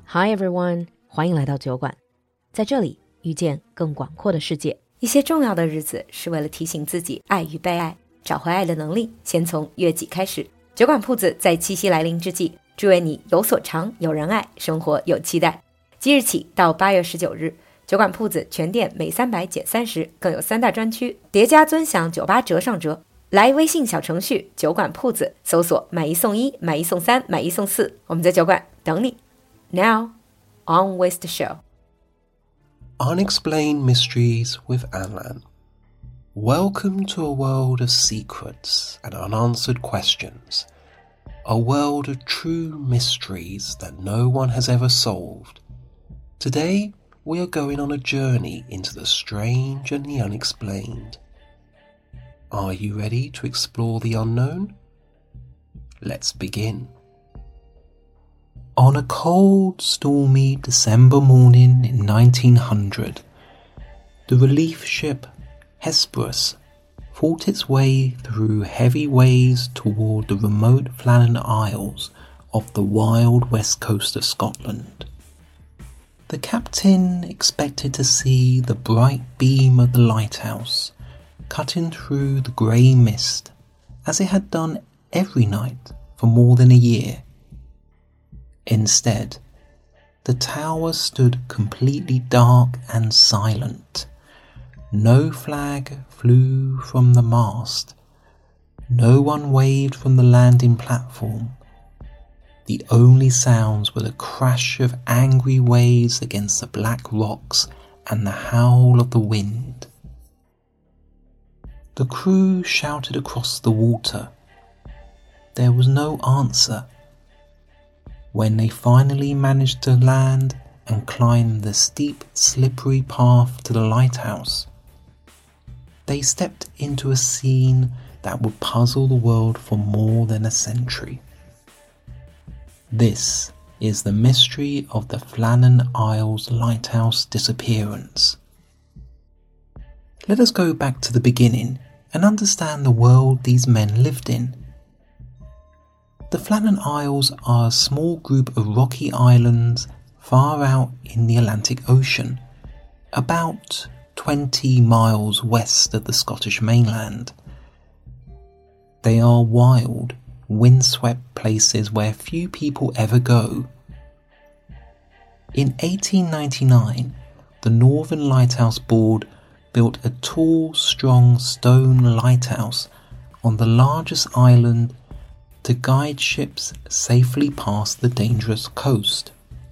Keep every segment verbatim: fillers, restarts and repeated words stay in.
Hi everyone， 欢迎来到酒馆，在这里遇见更广阔的世界。一些重要的日子是为了提醒自己爱与被爱，找回爱的能力，先从悦己开始。酒馆铺子在七夕来临之际，祝愿你有所长，有人爱，生活有期待。即日起到八月十九日，酒馆铺子全店每三百减三十，更有三大专区叠加尊享九八折上折。来微信小程序酒馆铺子搜索买一送一，买一送三，买一送四，我们在酒馆等你。Now, on with the show. Unexplained Mysteries with Anlan. Welcome to a world of secrets and unanswered questions. A world of true mysteries that no one has ever solved. Today, we are going on a journey into the strange and the unexplained. Are you ready to explore the unknown? Let's begin. On a cold, stormy December morning in nineteen hundred, the relief ship Hesperus fought its way through heavy waves toward the remote Flannan Isles off the wild west coast of Scotland. The captain expected to see the bright beam of the lighthouse cutting through the grey mist, as it had done every night for more than a year. Instead, the tower stood completely dark and silent. No flag flew from the mast. No one waved from the landing platform. The only sounds were the crash of angry waves against the black rocks and the howl of the wind. The crew shouted across the water. There was no answer. When they finally managed to land and climb the steep, slippery path to the lighthouse, they stepped into a scene that would puzzle the world for more than a century. This is the mystery of the Flannan Isles lighthouse disappearance. Let us go back to the beginning and understand the world these men lived in. The Flannan Isles are a small group of rocky islands far out in the Atlantic Ocean, about twenty miles west of the Scottish mainland. They are wild, windswept places where few people ever go. In eighteen ninety-nine, the Northern Lighthouse Board built a tall, strong stone lighthouse on the largest island to guide ships safely past the dangerous coast.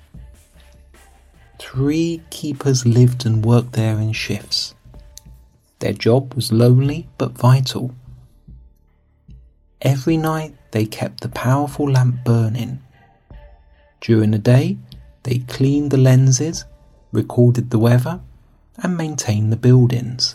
Three keepers lived and worked there in shifts. Their job was lonely but vital. Every night they kept the powerful lamp burning. During the day, they cleaned the lenses, recorded the weather, and maintained the buildings.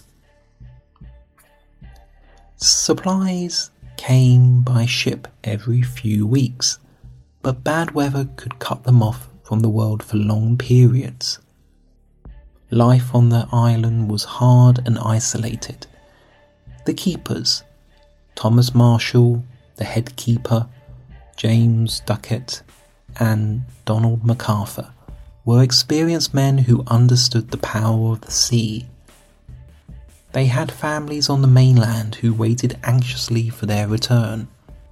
Supplies came by ship every few weeks, but bad weather could cut them off from the world for long periods. Life on the island was hard and isolated. The keepers, Thomas Marshall, the head keeper, James Duckett, and Donald MacArthur, were experienced men who understood the power of the sea. They had families on the mainland who waited anxiously for their return.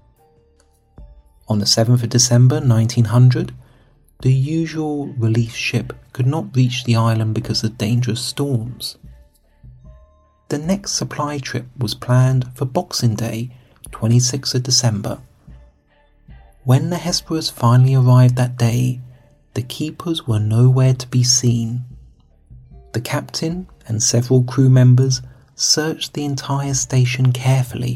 On the seventh of December nineteen hundred, the usual relief ship could not reach the island because of dangerous storms. The next supply trip was planned for Boxing Day, twenty-sixth of December. When the Hesperus finally arrived that day, the keepers were nowhere to be seen. The captain and several crew members searched the entire station carefully.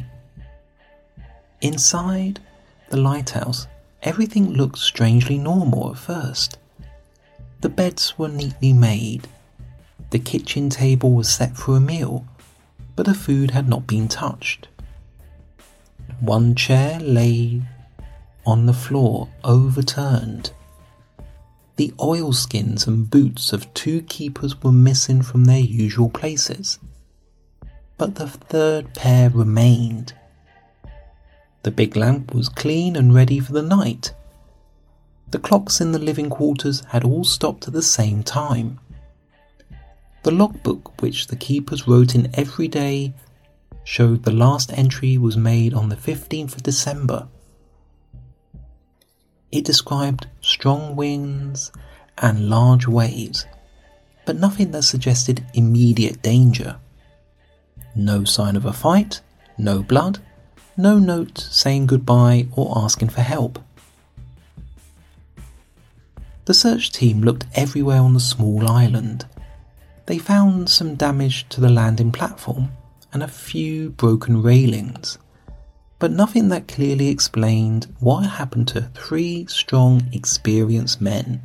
Inside the lighthouse, everything looked strangely normal at first. The beds were neatly made. The kitchen table was set for a meal, but the food had not been touched. One chair lay on the floor, overturned. The oilskins and boots of two keepers were missing from their usual places, but the third pair remained. The big lamp was clean and ready for the night. The clocks in the living quarters had all stopped at the same time. The logbook, which the keepers wrote in every day, showed the last entry was made on the fifteenth of December. It described strong winds and large waves, but nothing that suggested immediate danger. No sign of a fight, no blood, no note saying goodbye or asking for help. The search team looked everywhere on the small island. They found some damage to the landing platform and a few broken railings, but nothing that clearly explained what happened to three strong, experienced men.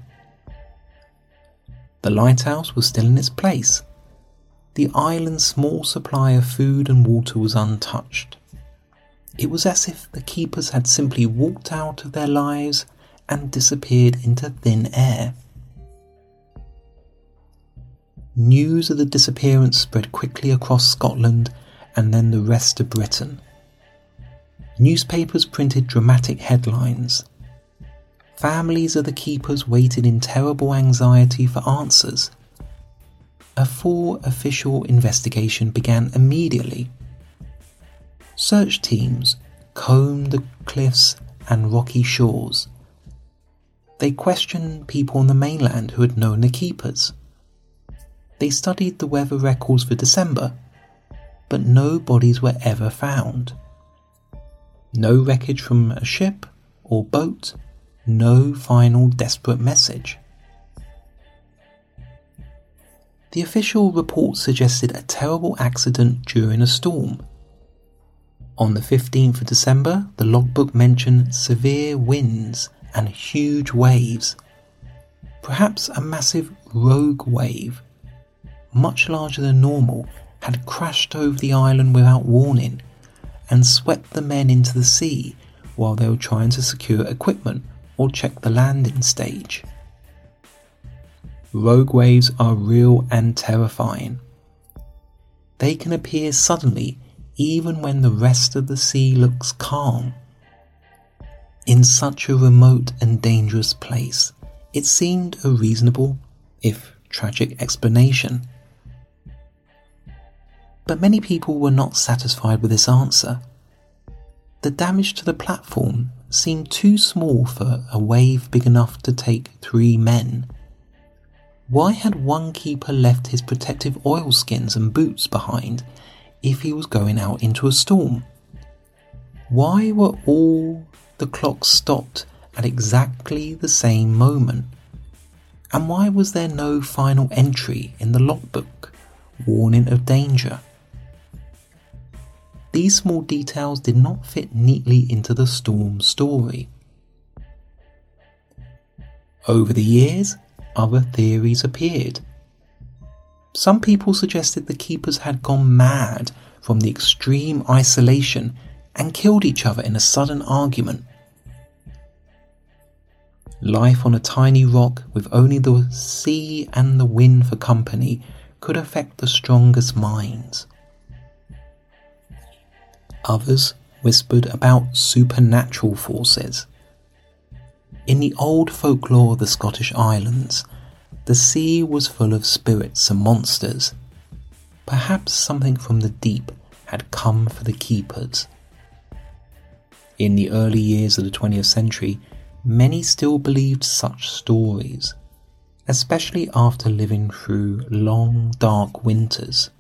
The lighthouse was still in its place. The island's small supply of food and water was untouched. It was as if the keepers had simply walked out of their lives and disappeared into thin air. News of the disappearance spread quickly across Scotland and then the rest of Britain. Newspapers printed dramatic headlines. Families of the keepers waited in terrible anxiety for answers. A full official investigation began immediately. Search teams combed the cliffs and rocky shores. They questioned people on the mainland who had known the keepers. They studied the weather records for December, but no bodies were ever found. No wreckage from a ship or boat, no final desperate message. The official report suggested a terrible accident during a storm. On the fifteenth of December, the logbook mentioned severe winds and huge waves. Perhaps a massive rogue wave, much larger than normal, had crashed over the island without warning and swept the men into the sea while they were trying to secure equipment or check the landing stage. Rogue waves are real and terrifying. They can appear suddenly even when the rest of the sea looks calm. In such a remote and dangerous place, it seemed a reasonable, if tragic, explanation. But many people were not satisfied with this answer. The damage to the platform seemed too small for a wave big enough to take three men. Why had one keeper left his protective oilskins and boots behind if he was going out into a storm? Why were all the clocks stopped at exactly the same moment? And why was there no final entry in the logbook, warning of danger? These small details did not fit neatly into the storm story. Over the years, other theories appeared. Some people suggested the keepers had gone mad from the extreme isolation and killed each other in a sudden argument. Life on a tiny rock with only the sea and the wind for company could affect the strongest minds. Others whispered about supernatural forces. In the old folklore of the Scottish Islands, the sea was full of spirits and monsters. Perhaps something from the deep had come for the keepers. In the early years of the twentieth century, many still believed such stories, especially after living through long, dark winters.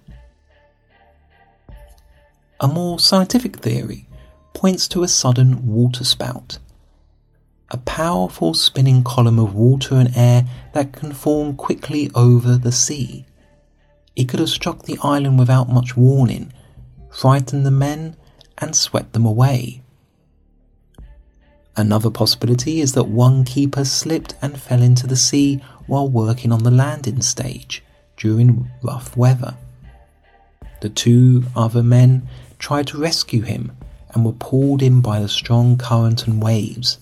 A more scientific theory points to a sudden waterspout, a powerful spinning column of water and air that can form quickly over the sea. It could have struck the island without much warning, frightened the men, and swept them away. Another possibility is that one keeper slipped and fell into the sea while working on the landing stage during rough weather. The two other men tried to rescue him and were pulled in by the strong current and waves.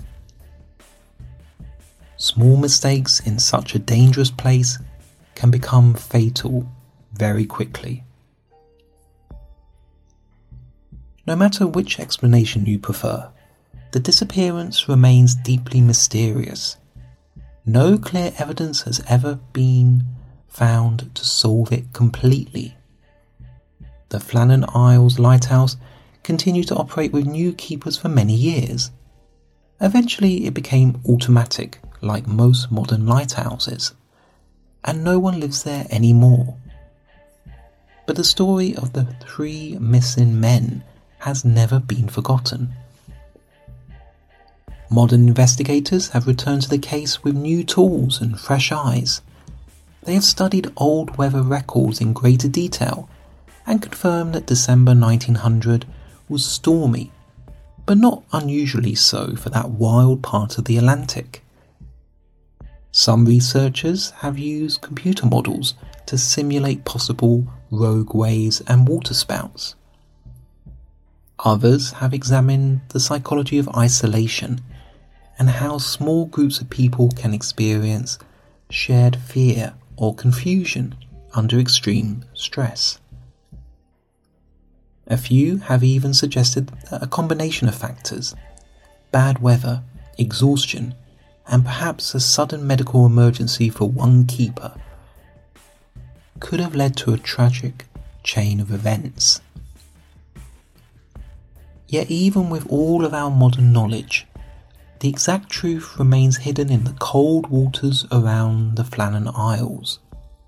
Small mistakes in such a dangerous place can become fatal very quickly. No matter which explanation you prefer, the disappearance remains deeply mysterious. no clear evidence has ever been found to solve it completely. The Flannan Isles Lighthouse continued to operate with new keepers for many years. Eventually it became automatic, like most modern lighthouses, and no one lives there anymore. But the story of the three missing men has never been forgotten. Modern investigators have returned to the case with new tools and fresh eyes. They have studied old weather records in greater detail and confirmed that December nineteen hundred was stormy, but not unusually so for that wild part of the Atlantic. Some researchers have used computer models to simulate possible rogue waves and waterspouts. Others have examined the psychology of isolation and how small groups of people can experience shared fear or confusion under extreme stress. A few have even suggested that a combination of factors, bad weather, exhaustion, and perhaps a sudden medical emergency for one keeper, could have led to a tragic chain of events. Yet even with all of our modern knowledge, the exact truth remains hidden in the cold waters around the Flannan Isles.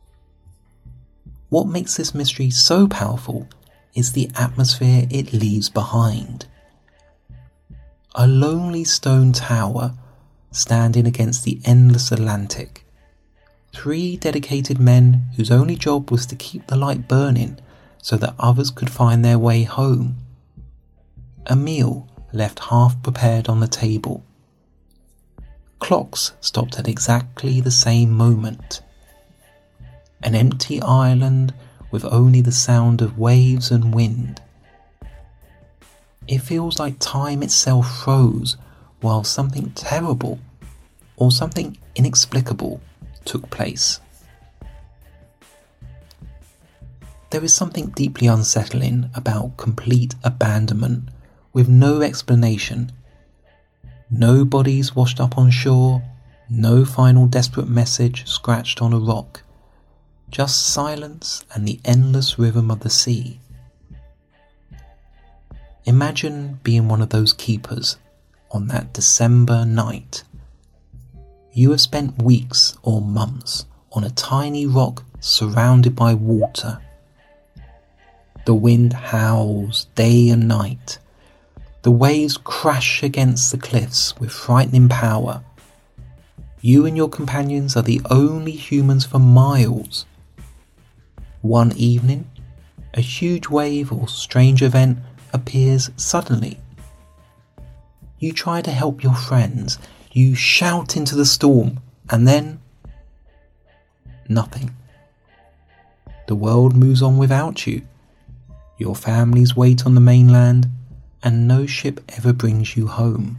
What makes this mystery so powerful is the atmosphere it leaves behind. A lonely stone tower standing against the endless Atlantic. Three dedicated men whose only job was to keep the light burning so that others could find their way home. A meal left half prepared on the table. Clocks stopped at exactly the same moment. An empty island with only the sound of waves and wind. It feels like time itself froze while something terrible or something inexplicable took place. There is something deeply unsettling about complete abandonment with no explanation. No bodies washed up on shore, no final desperate message scratched on a rock, just silence and the endless rhythm of the sea. Imagine being one of those keepers on that December night. You have spent weeks or months on a tiny rock surrounded by water. The wind howls day and night. The waves crash against the cliffs with frightening power. You and your companions are the only humans for miles. One evening, a huge wave or strange event appears suddenly. You try to help your friends, you shout into the storm, and then nothing. The world moves on without you. Your families wait on the mainland, and no ship ever brings you home.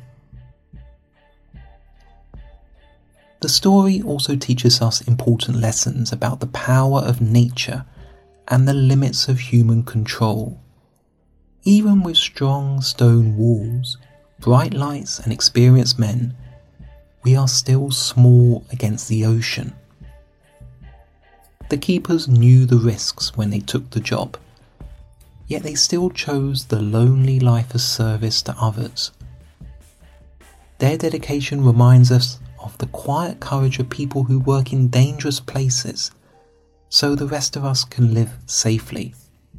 The story also teaches us important lessons about the power of nature and the limits of human control. Even with strong stone walls, bright lights and experienced men, we are still small against the ocean. The keepers knew the risks when they took the job, yet they still chose the lonely life of service to others. Their dedication reminds us of the quiet courage of people who work in dangerous places so the rest of us can live safely.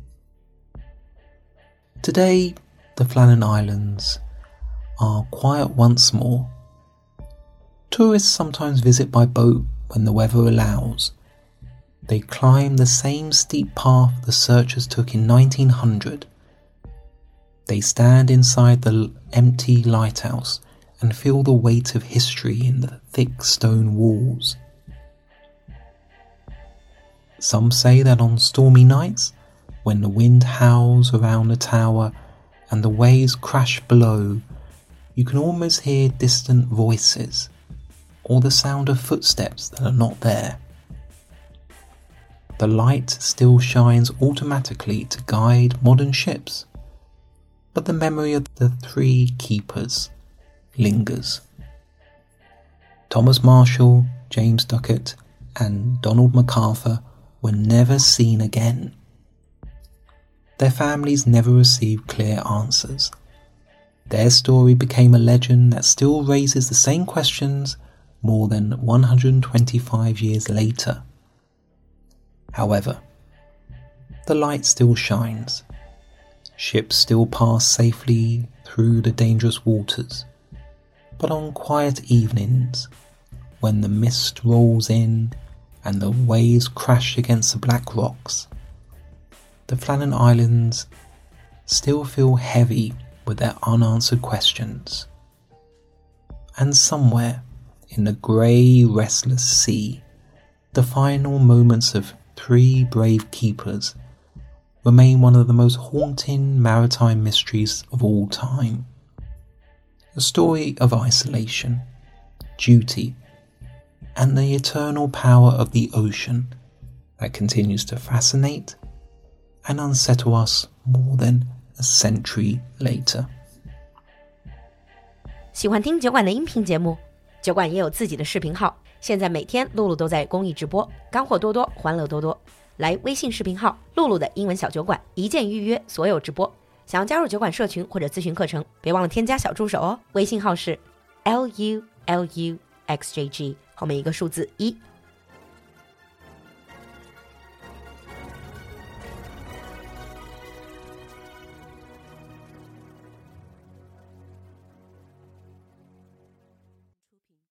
Today, the Flannan Islands are quiet once more. Tourists sometimes visit by boat when the weather allows. They climb the same steep path the searchers took in nineteen hundred. They stand inside the empty lighthouse and feel the weight of history in the thick stone walls. Some say that on stormy nights, when the wind howls around the tower and the waves crash below, you can almost hear distant voices or the sound of footsteps that are not there. The light still shines automatically to guide modern ships, but the memory of the three keepers lingers. Thomas Marshall, James Duckett, and Donald MacArthur were never seen again. Their families never received clear answers. Their story became a legend that still raises the same questions more than one hundred twenty-five years later. However, the light still shines. Ships still pass safely through the dangerous waters. But on quiet evenings, when the mist rolls in and the waves crash against the black rocks, the Flannan Islands still feel heavy with their unanswered questions. And somewhere in the grey, restless sea, the final moments of three brave keepers remain one of the most haunting maritime mysteries of all time. A story of isolation, duty, and the eternal power of the ocean that continues to fascinate and unsettle us more than a century later. 喜欢听酒馆的音频节目，酒馆也有自己的视频号，现在每天露露都在公益直播，干货多多，欢乐多多。来微信视频号露露的英文小酒馆，一键预约所有直播。想要加入酒馆社群或者咨询课程，别忘了添加小助手哦。微信号是 L U L U X J G 后面一个数字一。